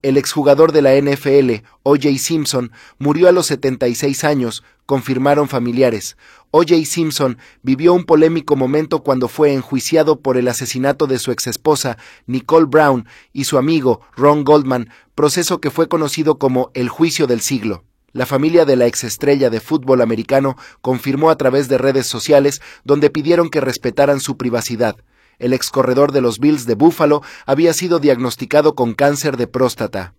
El exjugador de la NFL, O.J. Simpson, murió a los 76 años, confirmaron familiares. O.J. Simpson vivió un polémico momento cuando fue enjuiciado por el asesinato de su exesposa, Nicole Brown, y su amigo, Ron Goldman, proceso que fue conocido como el juicio del siglo. La familia de la exestrella de fútbol americano confirmó a través de redes sociales donde pidieron que respetaran su privacidad. El excorredor de los Bills de Buffalo había sido diagnosticado con cáncer de próstata.